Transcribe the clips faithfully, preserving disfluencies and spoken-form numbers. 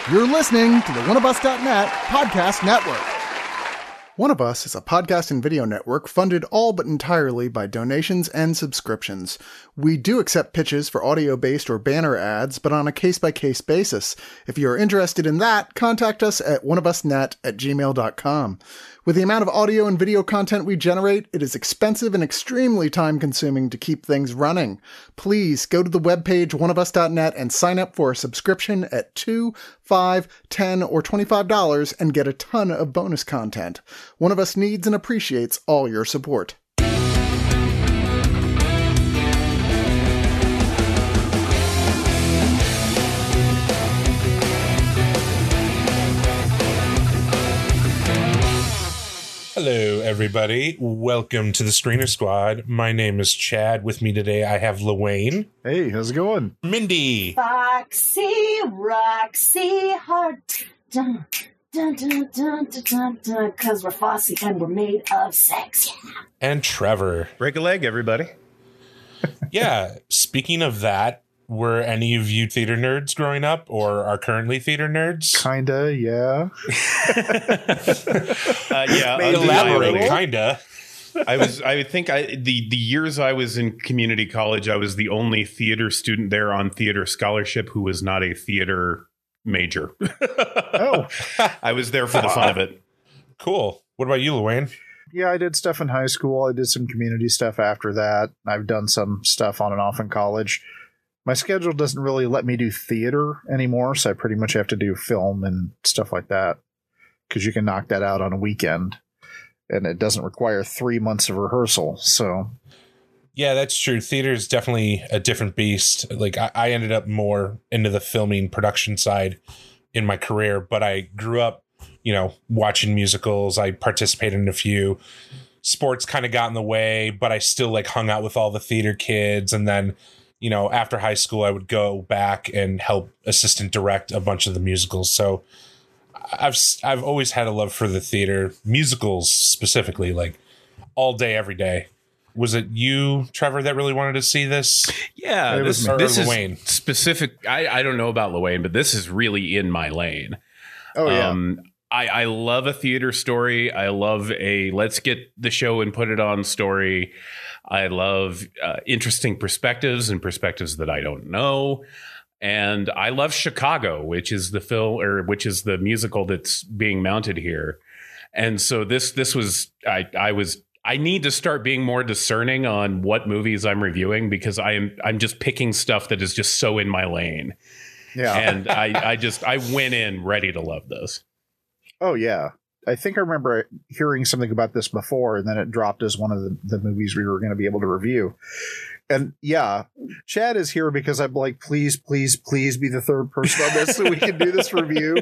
You're listening to the one of us dot net podcast network. One of Us is a podcast and video network funded all but entirely by donations and subscriptions. We do accept pitches for audio-based or banner ads, but on a case-by-case basis. If you're interested in that, contact us at one of us net at gmail dot com. With the amount of audio and video content we generate, it is expensive and extremely time-consuming to keep things running. Please go to the webpage one of us dot net and sign up for a subscription at two dollars, five dollars, ten dollars, or twenty-five dollars and get a ton of bonus content. One of Us needs and appreciates all your support. Hello, everybody. Welcome to the Screener Squad. My name is Chad. With me today, I have LaWayne. Hey, how's it going? Mindy. Foxy, Roxy, Heart. Dun, dun, dun, dun, dun, dun, dun, cause we're Foxy and we're made of sex, yeah. And Trevor. Break a leg, everybody. Yeah, speaking of that, were any of you theater nerds growing up or are currently theater nerds? Kinda, yeah. uh, yeah, Elaborate, kinda. I was. I would think I, the the years I was in community college, I was the only theater student there on theater scholarship who was not a theater major. Oh, I was there for the fun of it. Cool. What about you, LaWayne? Yeah, I did stuff in high school. I did some community stuff after that. I've done some stuff on and off in college. My schedule doesn't really let me do theater anymore, so I pretty much have to do film and stuff like that because you can knock that out on a weekend, and it doesn't require three months of rehearsal. So, yeah, that's true. Theater is definitely a different beast. Like I, I ended up more into the filming production side in my career, but I grew up, you know, watching musicals. I participated in a few. Sports kind of got in the way, but I still like hung out with all the theater kids, and then, you know, after high school, I would go back and help assistant direct a bunch of the musicals. So I've I've always had a love for the theater, musicals specifically, like all day, every day. Was it you, Trevor, that really wanted to see this? Yeah, Or this, or this is LaWayne? specific. I, I don't know about LaWayne, but this is really in my lane. oh yeah, Um, I, I love a theater story. I love a let's get the show and put it on story. I love uh, interesting perspectives and perspectives that I don't know. And I love Chicago, which is the film or which is the musical that's being mounted here. And so this this was I, I was I need to start being more discerning on what movies I'm reviewing because I am I'm just picking stuff that is just so in my lane. yeah. And I, I just I went in ready to love this. Oh yeah. I think I remember hearing something about this before, and then it dropped as one of the, the movies we were going to be able to review. And yeah, Chad is here because I'm like, please, please, please be the third person on this so we can do this review.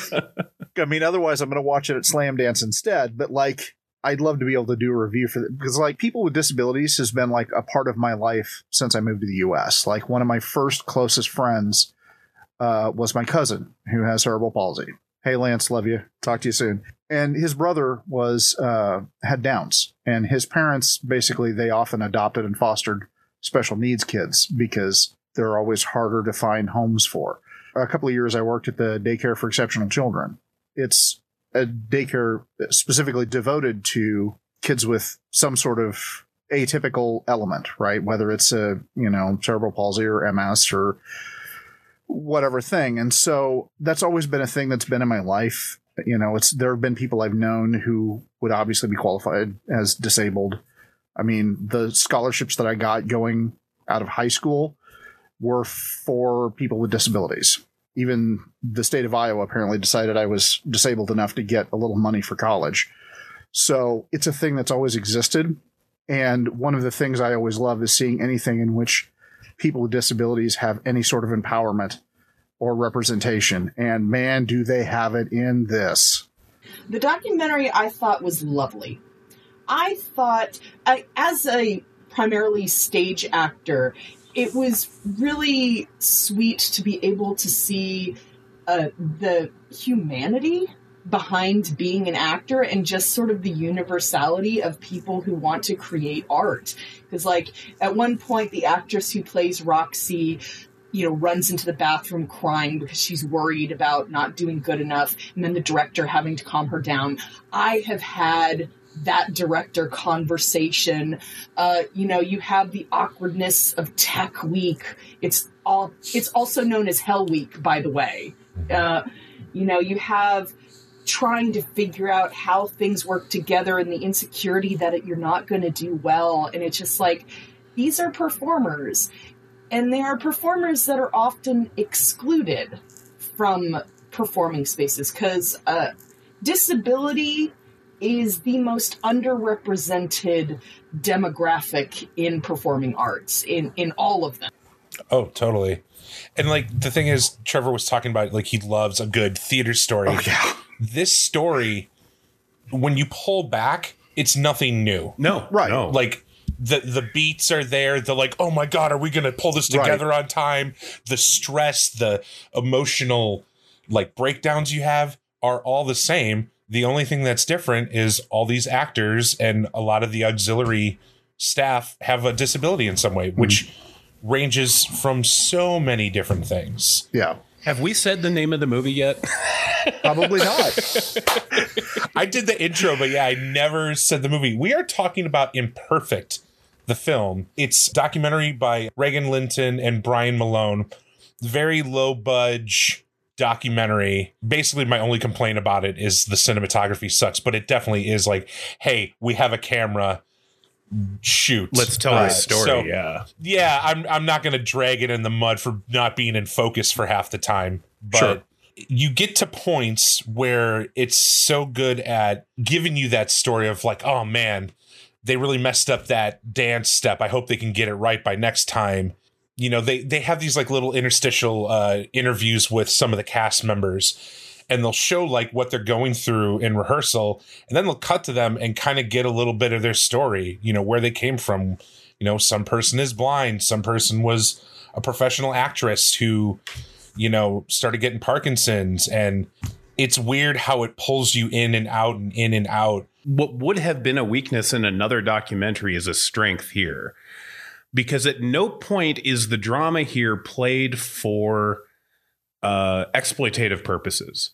I mean, otherwise I'm going to watch it at Slam Dance instead. But like, I'd love to be able to do a review for it because like people with disabilities has been like a part of my life since I moved to the U S. Like one of my first closest friends uh, was my cousin who has cerebral palsy. Hey, Lance, love you. Talk to you soon. And his brother was uh, had Downs, and his parents basically they often adopted and fostered special needs kids because they're always harder to find homes for. A couple of years I worked at the Daycare for Exceptional Children. It's a daycare specifically devoted to kids with some sort of atypical element, right? Whether it's a, you know, cerebral palsy or M S or whatever thing. And so that's always been a thing that's been in my life. You know, it's there have been people I've known who would obviously be qualified as disabled. I mean, the scholarships that I got going out of high school were for people with disabilities. Even the state of Iowa apparently decided I was disabled enough to get a little money for college. So it's a thing that's always existed. And one of the things I always love is seeing anything in which people with disabilities have any sort of empowerment or representation. And man, do they have it in this. The documentary I thought was lovely. I thought, I, as a primarily stage actor, it was really sweet to be able to see uh, the humanity behind being an actor and just sort of the universality of people who want to create art. Because, like, at one point, the actress who plays Roxy you know, runs into the bathroom crying because she's worried about not doing good enough, and then the director having to calm her down. I have had that director conversation. Uh, you know, you have the awkwardness of Tech Week. It's all. It's also known as Hell Week, by the way. Uh, you know, you have trying to figure out how things work together and the insecurity that it, you're not going to do well. And it's just like, these are performers. And they are performers that are often excluded from performing spaces because uh, disability is the most underrepresented demographic in performing arts, in, in all of them. Oh, totally. And like the thing is, Trevor was talking about, like, he loves a good theater story. Oh, yeah. This story, when you pull back, it's nothing new. No, right. No. Like, the the beats are there. The like, oh my God, are we going to pull this together right. on time? The stress, the emotional like breakdowns you have are all the same. The only thing that's different is all these actors and a lot of the auxiliary staff have a disability in some way, which mm-hmm. ranges from so many different things. Yeah. Have we said the name of the movie yet? Probably not. I did the intro, but yeah, I never said the movie. We are talking about Imperfect, the film. It's a documentary by Regan Linton and Brian Malone. Very low budge documentary. Basically, my only complaint about it is the cinematography sucks, but it definitely is like, hey, we have a camera. Shoot. Let's tell uh, a story. So, yeah. Yeah, I'm I'm not going to drag it in the mud for not being in focus for half the time. But sure. You get to points where it's so good at giving you that story of like, oh man, they really messed up that dance step. I hope they can get it right by next time. You know, they they have these like little interstitial uh, interviews with some of the cast members, and they'll show like what they're going through in rehearsal, and then they'll cut to them and kind of get a little bit of their story, you know, where they came from. You know, some person is blind. Some person was a professional actress who, you know, started getting Parkinson's, and it's weird how it pulls you in and out and in and out. What would have been a weakness in another documentary is a strength here, because at no point is the drama here played for uh, exploitative purposes.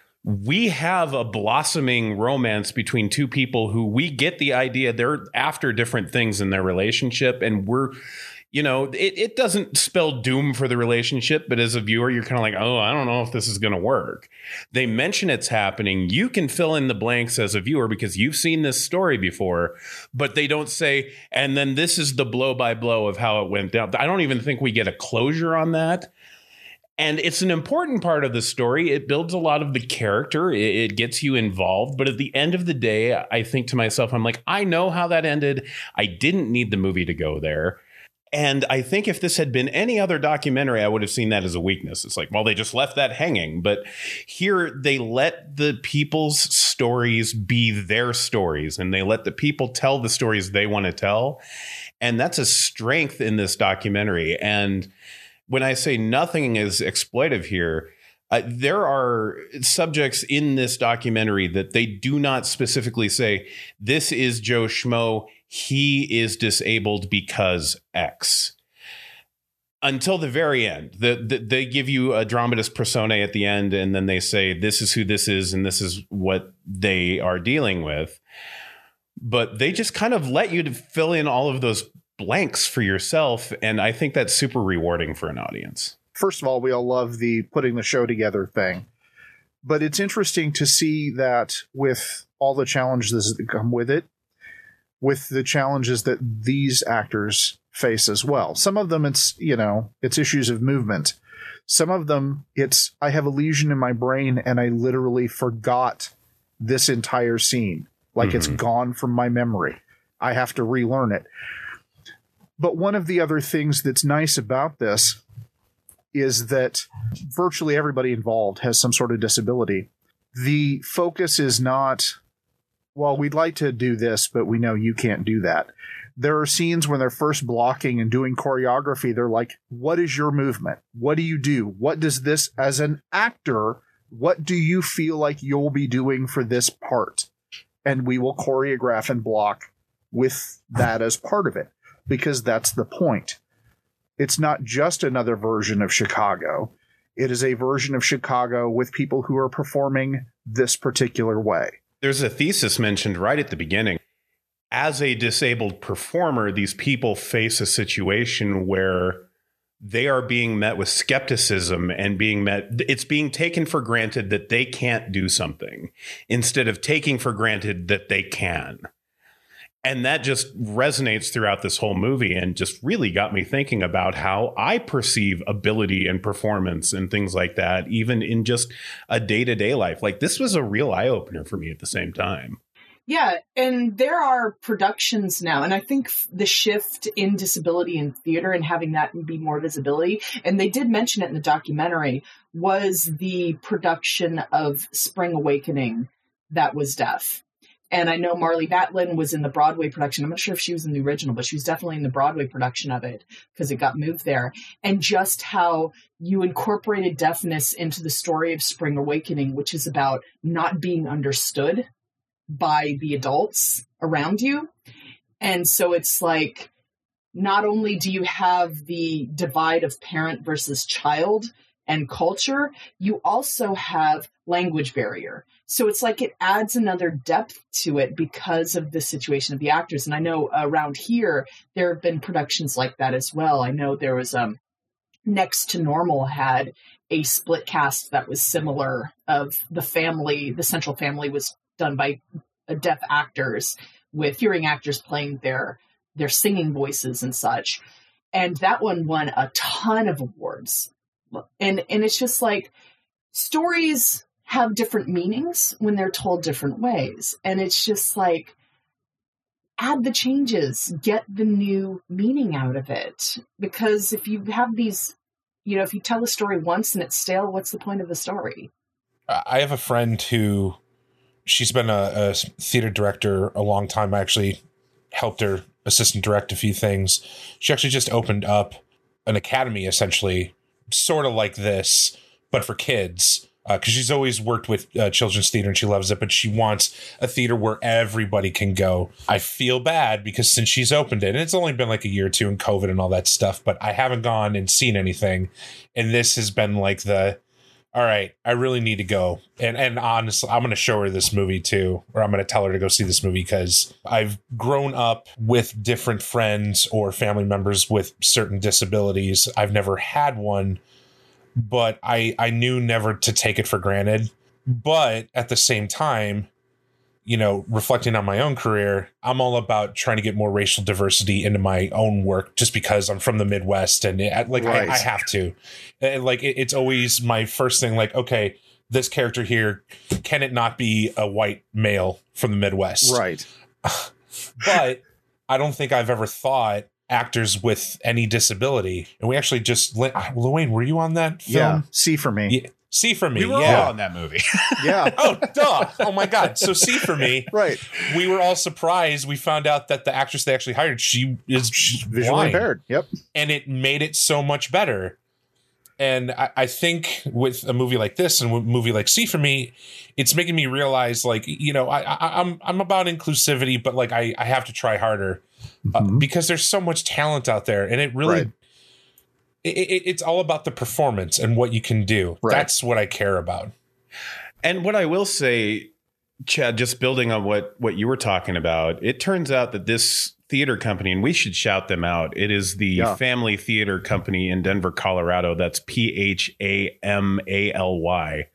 We have a blossoming romance between two people who we get the idea they're after different things in their relationship, and we're, you know, it, it doesn't spell doom for the relationship, but as a viewer, you're kind of like, oh, I don't know if this is going to work. They mention it's happening. You can fill in the blanks as a viewer because you've seen this story before, but they don't say, and then this is the blow by blow of how it went down. I don't even think we get a closure on that. And it's an important part of the story. It builds a lot of the character. It, it gets you involved. But at the end of the day, I think to myself, I'm like, I know how that ended. I didn't need the movie to go there. And I think if this had been any other documentary, I would have seen that as a weakness. It's like, well, they just left that hanging. But here they let the people's stories be their stories, and they let the people tell the stories they want to tell. And that's a strength in this documentary. And when I say nothing is exploitive here, uh, there are subjects in this documentary that they do not specifically say, this is Joe Schmo. He is disabled because X. Until the very end, the, the, they give you a dramatist persona at the end, and then they say, this is who this is, and this is what they are dealing with. But they just kind of let you to fill in all of those blanks for yourself, and I think that's super rewarding for an audience. First of all, we all love the putting the show together thing, but it's interesting to see that with all the challenges that come with it, with the challenges that these actors face as well. Some of them, it's, you know, it's issues of movement. Some of them, it's, I have a lesion in my brain and I literally forgot this entire scene. Like mm-hmm. It's gone from my memory. I have to relearn it. But one of the other things that's nice about this is that virtually everybody involved has some sort of disability. The focus is not, well, we'd like to do this, but we know you can't do that. There are scenes when they're first blocking and doing choreography. They're like, what is your movement? What do you do? What does this, as an actor, what do you feel like you'll be doing for this part? And we will choreograph and block with that as part of it, because that's the point. it's not just another version of Chicago. It is a version of Chicago with people who are performing this particular way. There's a thesis mentioned right at the beginning. As a disabled performer, these people face a situation where they are being met with skepticism and being met. It's being taken for granted that they can't do something instead of taking for granted that they can. And that just resonates throughout this whole movie and just really got me thinking about how I perceive ability and performance and things like that, even in just a day-to-day life. Like, this was a real eye-opener for me at the same time. Yeah, and there are productions now, and I think the shift in disability in theater and having that be more visibility, and they did mention it in the documentary, was the production of Spring Awakening that was deaf. And I know Marlee Matlin was in the Broadway production. I'm not sure if she was in the original, but she was definitely in the Broadway production of it because it got moved there. And just how you incorporated deafness into the story of Spring Awakening, which is about not being understood by the adults around you. And so it's like, not only do you have the divide of parent versus child and culture, you also have language barrier. So it's like it adds another depth to it because of the situation of the actors. And I know around here, there have been productions like that as well. I know there was um, Next to Normal had a split cast that was similar of the family. The central family was done by deaf actors with hearing actors playing their their singing voices and such. And that one won a ton of awards. And and it's just like, stories have different meanings when they're told different ways. And it's just like, add the changes, get the new meaning out of it. Because if you have these, you know, if you tell a story once and it's stale, what's the point of the story? I have a friend who, she's been a, a theater director a long time. I actually helped her assistant direct a few things. She actually just opened up an academy, essentially, sort of like this, but for kids. Because uh, she's always worked with uh, children's theater and she loves it, but she wants a theater where everybody can go. I feel bad because since she's opened it, and it's only been like a year or two in COVID and all that stuff, but I haven't gone and seen anything. And this has been like the, all right, I really need to go. And and honestly, I'm going to show her this movie too, or I'm going to tell her to go see this movie because I've grown up with different friends or family members with certain disabilities. I've never had one, but I, I knew never to take it for granted. But at the same time, you know, reflecting on my own career, I'm all about trying to get more racial diversity into my own work just because I'm from the Midwest and it, like right. I, I have to. And like it, it's always my first thing, like, OK, this character here, can it not be a white male from the Midwest? Right. But I don't think I've ever thought actors with any disability. And we actually just, Luane, were you on that film? Yeah, C for Me. Yeah. C for Me. We were yeah. all on that movie. Yeah. Oh, duh. Oh, my God. So C for Me. Right. We were all surprised. We found out that the actress they actually hired, she is visually blind. impaired. Yep. And it made it so much better. And I, I think with a movie like this and a movie like C for Me, it's making me realize, like, you know, I, I, I'm I'm about inclusivity, but like I, I have to try harder uh, mm-hmm. because there's so much talent out there, and it really. Right. It, it, it's all about the performance and what you can do. Right. That's what I care about. And what I will say, Chad, just building on what, what you were talking about, it turns out that this theater company, and we should shout them out, it is the yeah. Family Theater Company in Denver, Colorado. That's P H A M A L Y.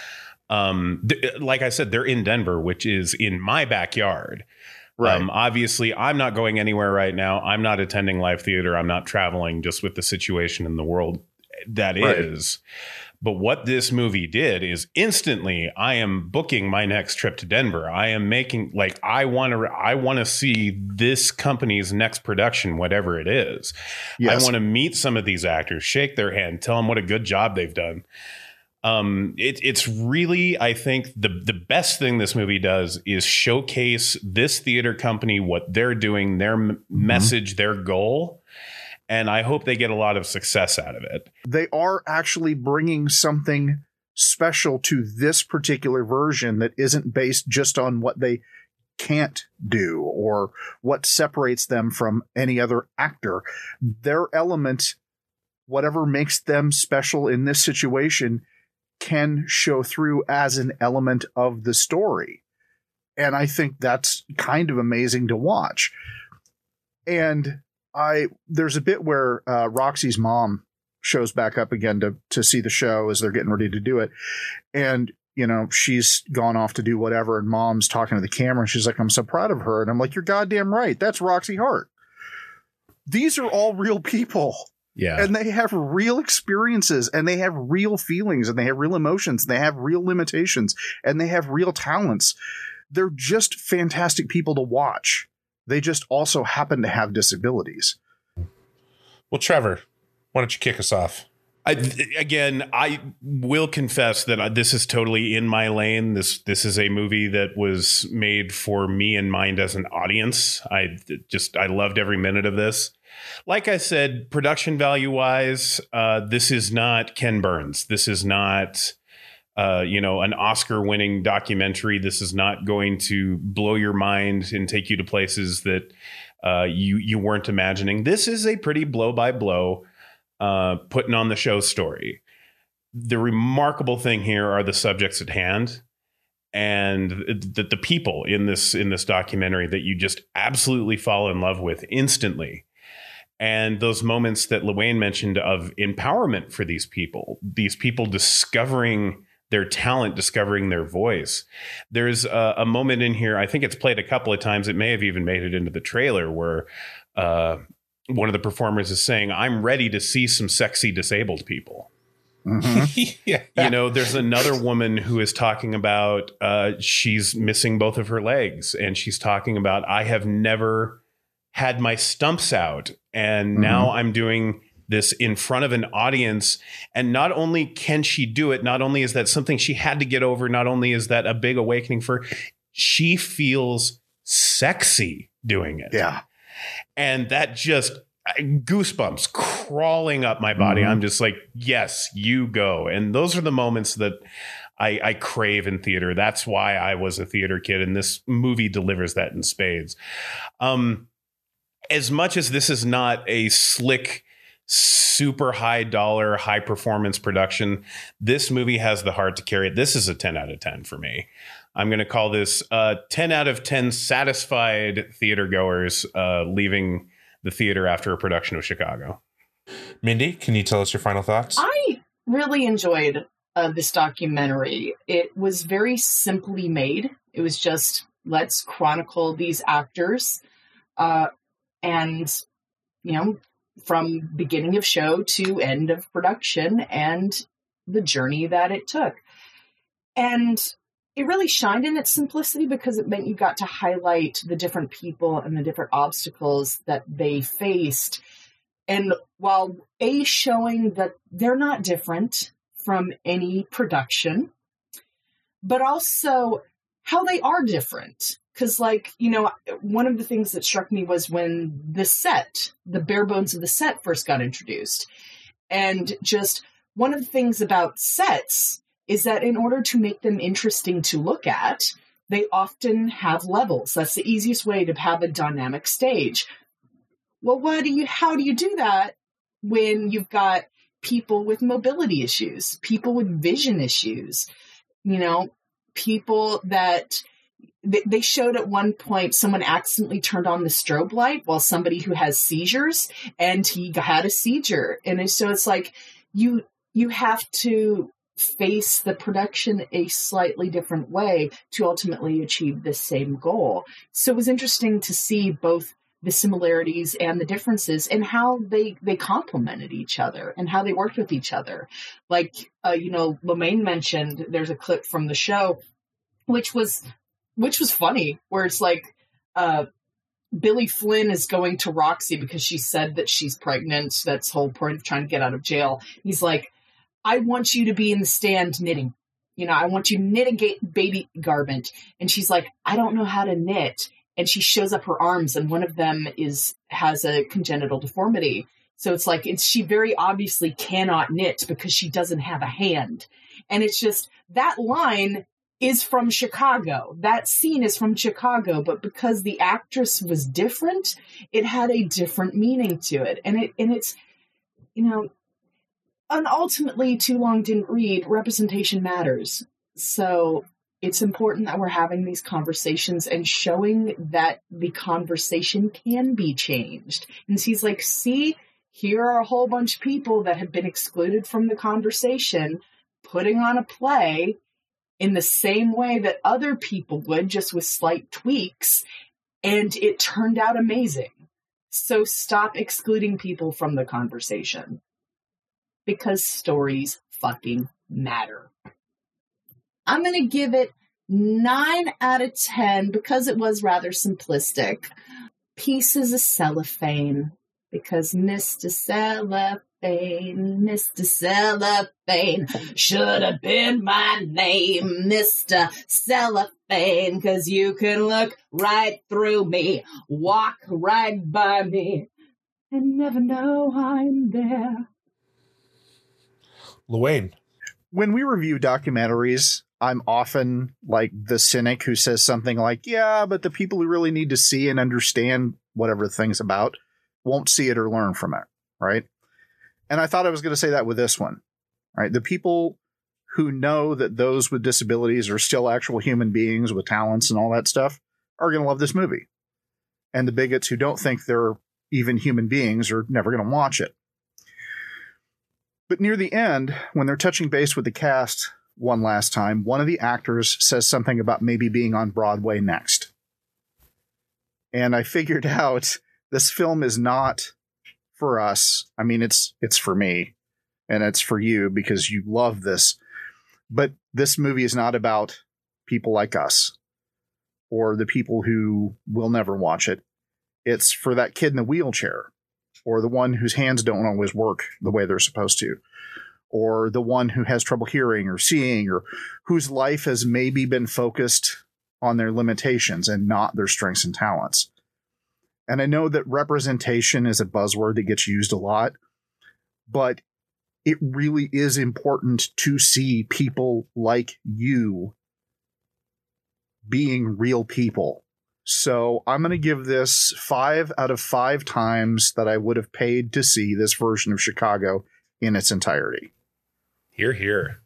Um, th- like I said, they're in Denver, which is in my backyard. Right. Um, obviously, I'm not going anywhere right now. I'm not attending live theater. I'm not traveling, just with the situation in the world that right. is. But what this movie did is instantly I am booking my next trip to Denver. I am making like I want to I want to see this company's next production, whatever it is. Yes. I want to meet some of these actors, shake their hand, tell them what a good job they've done. Um, it, it's really, I think the, the best thing this movie does is showcase this theater company, what they're doing, their m- mm-hmm. message, their goal. And I hope they get a lot of success out of it. They are actually bringing something special to this particular version that isn't based just on what they can't do or what separates them from any other actor. Their element whatever makes them special in this situation can show through as an element of the story. And I think that's kind of amazing to watch. And I, there's a bit where uh, Roxy's mom shows back up again to, to see the show as they're getting ready to do it. And, you know, she's gone off to do whatever. And mom's talking to the camera and she's like, I'm so proud of her. And I'm like, you're goddamn right. That's Roxy Hart. These are all real people. Yeah. And they have real experiences and they have real feelings and they have real emotions. And they have real limitations and they have real talents. They're just fantastic people to watch. They just also happen to have disabilities. Well, Trevor, why don't you kick us off? I, again, I will confess that this is totally in my lane. This this is a movie that was made for me in mind as an audience. I just I loved every minute of this. Like I said, production value wise, uh, this is not Ken Burns. This is not, uh, you know, an Oscar winning documentary. This is not going to blow your mind and take you to places that uh, you you weren't imagining. This is a pretty blow by blow. Uh, putting on the show story. The remarkable thing here are the subjects at hand and the, the people in this in this documentary that you just absolutely fall in love with instantly. And those moments that LaWayne mentioned of empowerment for these people, these people discovering their talent, discovering their voice. There's a, a moment in here, I think it's played a couple of times. It may have even made it into the trailer where uh, one of the performers is saying, I'm ready to see some sexy disabled people. Mm-hmm. Yeah. You know, there's another woman who is talking about uh, she's missing both of her legs. And she's talking about, I have never had my stumps out. And mm-hmm. now I'm doing this in front of an audience. And not only can she do it, not only is that something she had to get over, not only is that a big awakening for her, she feels sexy doing it. Yeah. And that just goosebumps crawling up my body. Mm-hmm. I'm just like, yes, you go. And those are the moments that I, I crave in theater. That's why I was a theater kid. And this movie delivers that in spades. Um, as much as this is not a slick, super high dollar, high performance production, this movie has the heart to carry it. This is a ten out of ten for me. I'm going to call this uh, ten out of ten satisfied theater goers uh, leaving the theater after a production of Chicago. Mindy, can you tell us your final thoughts? I really enjoyed uh, this documentary. It was very simply made. It was just, let's chronicle these actors uh, and, you know, from beginning of show to end of production and the journey that it took. And it really shined in its simplicity because it meant you got to highlight the different people and the different obstacles that they faced. And while A, showing that they're not different from any production, but also how they are different. Because, like, you know, one of the things that struck me was when the set, the bare bones of the set first got introduced. And just one of the things about sets is that in order to make them interesting to look at, they often have levels. That's the easiest way to have a dynamic stage. Well, what do you, how do you do that when you've got people with mobility issues, people with vision issues, you know, people that they, they showed at one point someone accidentally turned on the strobe light while somebody who has seizures, and he had a seizure. And so it's like you, you have to face the production a slightly different way to ultimately achieve the same goal. So it was interesting to see both the similarities and the differences and how they, they complemented each other and how they worked with each other. Like, uh, you know, LaMayne mentioned there's a clip from the show, which was, which was funny, where it's like, uh, Billy Flynn is going to Roxy because she said that she's pregnant. That's the whole point of trying to get out of jail. He's like, I want you to be in the stand knitting. You know, I want you to knit a ga- baby garment. And she's like, I don't know how to knit. And she shows up her arms, and one of them is has a congenital deformity. So it's like, it's, she very obviously cannot knit because she doesn't have a hand. And it's just, that line is from Chicago. That scene is from Chicago, but because the actress was different, it had a different meaning to it. And it, and it's, you know, And ultimately, Too Long Didn't Read, representation matters. So it's important that we're having these conversations and showing that the conversation can be changed. And he's like, see, here are a whole bunch of people that have been excluded from the conversation, putting on a play in the same way that other people would, just with slight tweaks, and it turned out amazing. So stop excluding people from the conversation. Because stories fucking matter. I'm going to give it nine out of ten because it was rather simplistic. Pieces of cellophane. Because Mister Cellophane, Mister Cellophane should have been my name, Mister Cellophane, because you can look right through me, walk right by me, and never know I'm there. Luane. When we review documentaries, I'm often like the cynic who says something like, yeah, but the people who really need to see and understand whatever the thing's about won't see it or learn from it, right? And I thought I was going to say that with this one, right? The people who know that those with disabilities are still actual human beings with talents and all that stuff are going to love this movie. And the bigots who don't think they're even human beings are never going to watch it. But near the end, when they're touching base with the cast one last time, one of the actors says something about maybe being on Broadway next. And I figured out this film is not for us. I mean, it's it's for me, and it's for you because you love this. But this movie is not about people like us or the people who will never watch it. It's for that kid in the wheelchair, or the one whose hands don't always work the way they're supposed to, or the one who has trouble hearing or seeing, or whose life has maybe been focused on their limitations and not their strengths and talents. And I know that representation is a buzzword that gets used a lot, but it really is important to see people like you being real people. So I'm going to give this five out of five times that I would have paid to see this version of Chicago in its entirety. Hear, hear.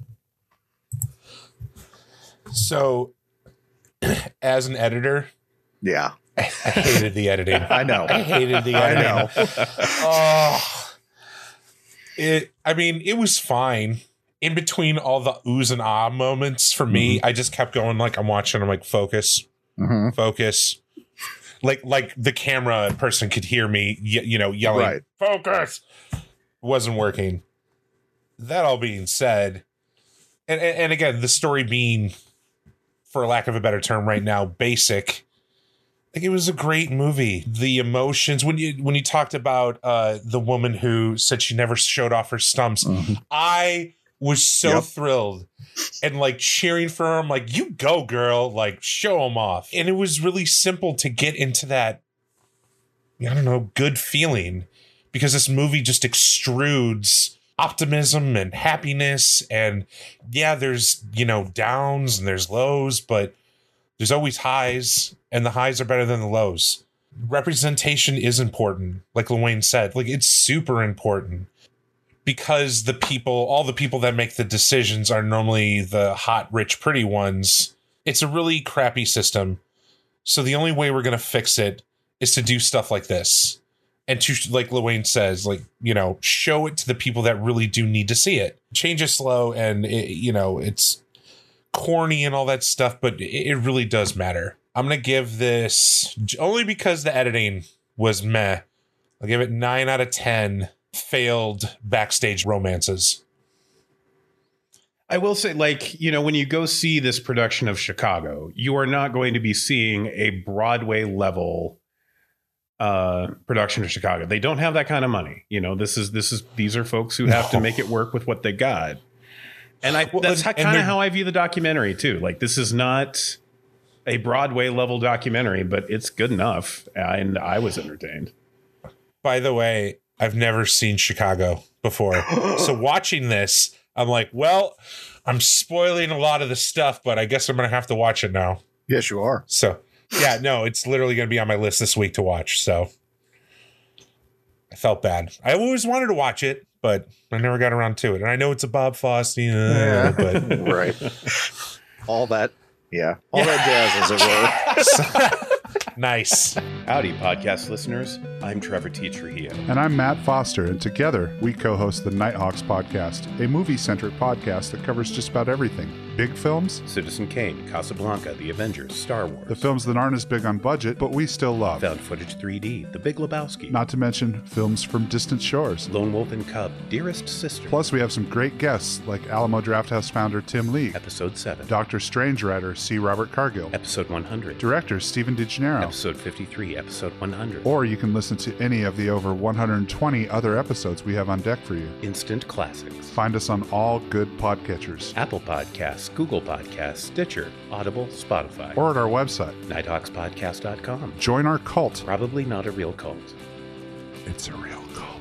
So, as an editor, yeah, I hated the editing. I know. I hated the editing. I know. Oh, it. I mean, it was fine. In between all the oohs and ah moments, for me, mm-hmm. I just kept going like I'm watching. I'm like, focus, mm-hmm. focus. Like, like the camera person could hear me, y- you know, yelling, right. Focus. Wasn't working. That all being said, and, and and again, the story being, for lack of a better term, right now, basic. Like, it was a great movie. The emotions, when you when you talked about uh, the woman who said she never showed off her stumps, mm-hmm. I was so yep. thrilled and like cheering for her. I'm like, you go, girl, like show them off. And it was really simple to get into that, I don't know, good feeling, because this movie just extrudes optimism and happiness. And yeah, there's, you know, downs and there's lows, but there's always highs, and the highs are better than the lows. Representation is important, like Luane said. Like, it's super important, because the people, all the people that make the decisions are normally the hot, rich, pretty ones. It's a really crappy system. So the only way we're going to fix it is to do stuff like this. And to, like Luane says, like, you know, show it to the people that really do need to see it. Change is slow, and, it, you know, it's corny and all that stuff, but it really does matter. I'm going to give this, only because the editing was meh, I'll give it nine out of ten failed backstage romances. I will say, like, you know, when you go see this production of Chicago, you are not going to be seeing a Broadway level uh, production of Chicago. They don't have that kind of money. You know, this is, this is, these are folks who have no. to make it work with what they got. And I, well, that's kind of how I view the documentary too. Like, this is not a Broadway level documentary, but it's good enough. And I was entertained. By the way, I've never seen Chicago before. So watching this, I'm like, well, I'm spoiling a lot of the stuff, but I guess I'm going to have to watch it now. Yes, you are. So yeah, no, it's literally going to be on my list this week to watch. So I felt bad. I always wanted to watch it, but I never got around to it. And I know it's a Bob Fosse, uh, Yeah. but Right. All that, yeah, all that jazz, as it were. nice. Howdy, podcast listeners. I'm Trevor T. Trujillo. And I'm Matt Foster, and together we co-host the Nighthawks Podcast, a movie-centric podcast that covers just about everything. Big films, Citizen Kane, Casablanca, The Avengers, Star Wars. the films that aren't as big on budget, but we still love. Found Footage three D, The Big Lebowski, Not to mention films from distant shores. Lone Wolf and Cub, Dearest Sister, Plus, we have some great guests like Alamo Drafthouse founder Tim League, Episode seven, Doctor Strange writer C. Robert Cargill, Episode one hundred, director Stephen DeGennaro, Episode fifty-three, Episode one hundred, or you can listen to any of the over one hundred twenty other episodes we have on deck for you. Instant Classics, Find us on all good podcatchers, Apple Podcasts, Google Podcasts, Stitcher, Audible, Spotify, or at our website. nighthawks podcast dot com. Join our cult. Probably not a real cult. It's a real cult.